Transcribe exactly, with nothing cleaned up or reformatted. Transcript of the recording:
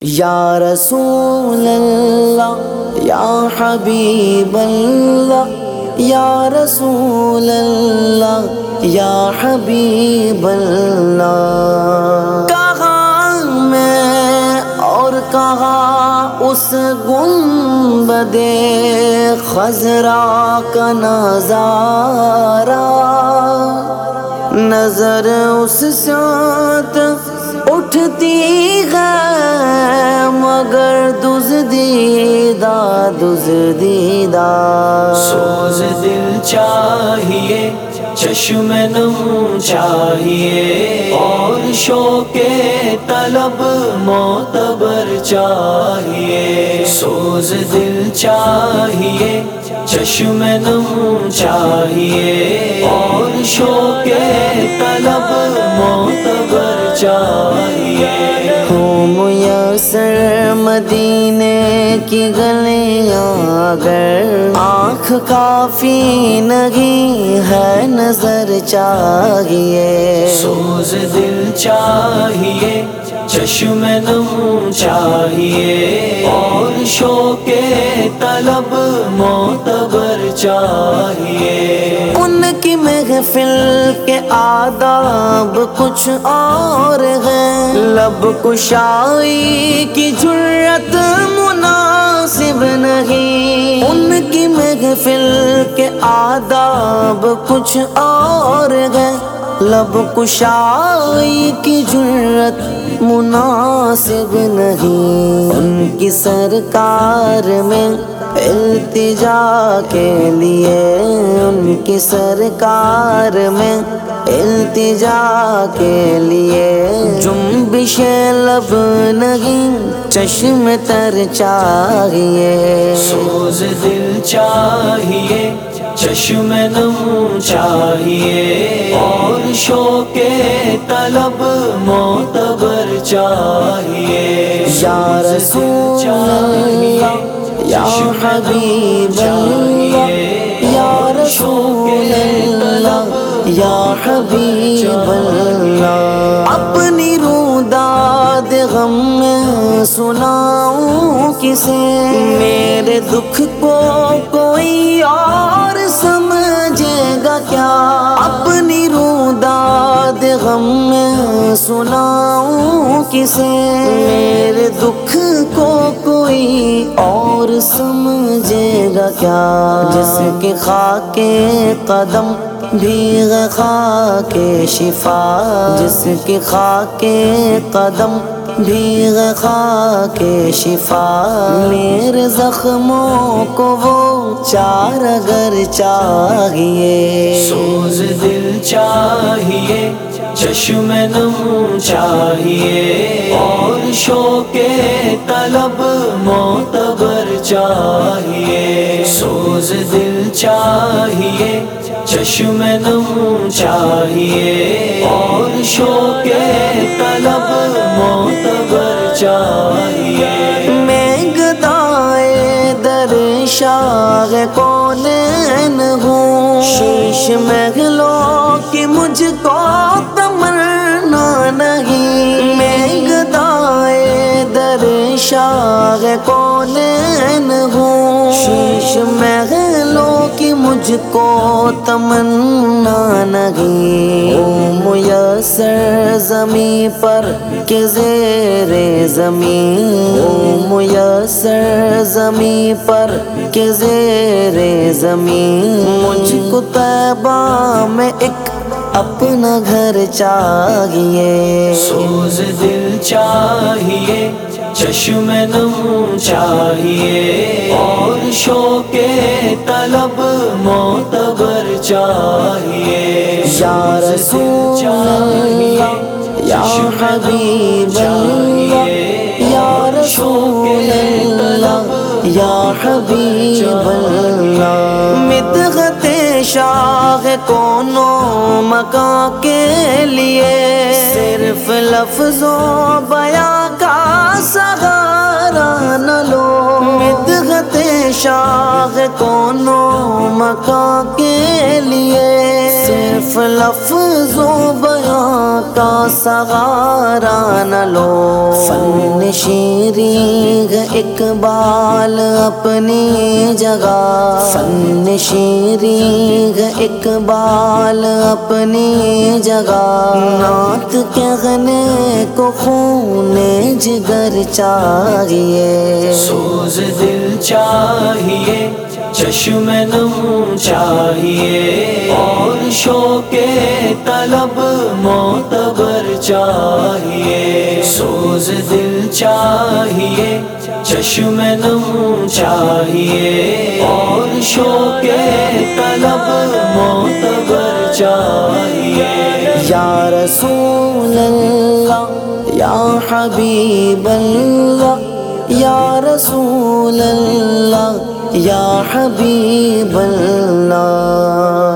یا رسول اللہ یا حبیب اللہ یا رسول اللہ یا حبیب اللہ، کہاں میں اور کہاں اس گنبد خضرا کا نظارہ، نظر اس ساتھ اٹھتی ہے مگر دزدیدہ دزدیدہ، سوز دل چاہیے چشم نم چاہیے اور شوق طلب معتبر چاہیے، سوز دل چاہیے چشم نم چاہیے اور شوق طلب معتبر چاہیے، ہو میسر مدینے کی گلیاں اگر آنکھ کافی نہیں ہے نظر چاہیے، سوز دل چاہیے چشم نم چاہیے اور شوق طلب معتبر چاہیے، ان کی محفل کے آداب کچھ اور ہیں، لب کشائی کی جرت مناسب نہیں، ان کی محفل کے آداب کچھ اور ہیں، لب کشائی کی جرت مناسب نہیں، ان کی سرکار میں التجا کے لیے، ان کی سرکار میں التجا کے لیے جنبش لب نہیں چشم تر چاہیے، سوز دل چاہیے چشم نم چاہیے اور شوق طلب معتبر چاہیے، یا رسول اللہ یا حبیب اللہ یا رسول اللہ یا حبیب اللہ، اپنی روداد غم میں سناؤں کسے، میرے دکھ کو کوئی اور سمجھے گا کیا، اپنی روداد غم میں سناؤں کسے، میرے دکھ کو کوئی اور سمجھے گا کیا، جس کے خاک قدم بھیگ خاک شفا، جس کی خاک قدم بھیگ خاک شفا، میرے زخموں کو وہ چار اگر چاہیے، سوز دل چاہیے چشم نم چاہیے اور شوق طلب معتبر چاہیے، سوز دل چاہیے چشم نم چاہیے اور شوق طلب معتبر چاہیے، میں گدائے در شاہ کونین ہوں، شیش محلوں کی مجھ کو تمنا نہیں، میں گدائے در شاہ کونین ہوں، شیش محلوں کی مجھ کو تمنا نہیں، او میسر زمیں پر کہ زیر زمین، او میسر زمیں پر کہ زیر زمین، مجھ کو طیبہ میں ایک اپنا گھر چاہیے، سوز دل چاہیے چشم نم چاہیے اور شوق طلب معتبر چاہیے، یا رسول اللہ یا حبیب اللہ یا رسول اللہ یا حبیب اللہ، مدحت شاہ کونوں مکان کے لیے صرف لفظ و بیاں کا سہارا نہ لو، مدحت شاہ کونوں مکان کے لیے صرف صرف لفظ و بیاں کا سہارا نہ لو، فن شیریں ہے اقبال اپنی جگہ، فن شیریں ہے اقبال اپنی جگہ، نعت کہنے کو خون جگر چاہیے، سوز دل چاہیے، چشم نم چاہیے، اور شوق طلب معتبر چاہیے، سوز دل چاہیے، چشم نم چاہیے، اور شوق طلب معتبر چاہیے۔ یا رسول اللہ یا حبیب اللہ، یا رسول اللہ یا حبیب اللہ۔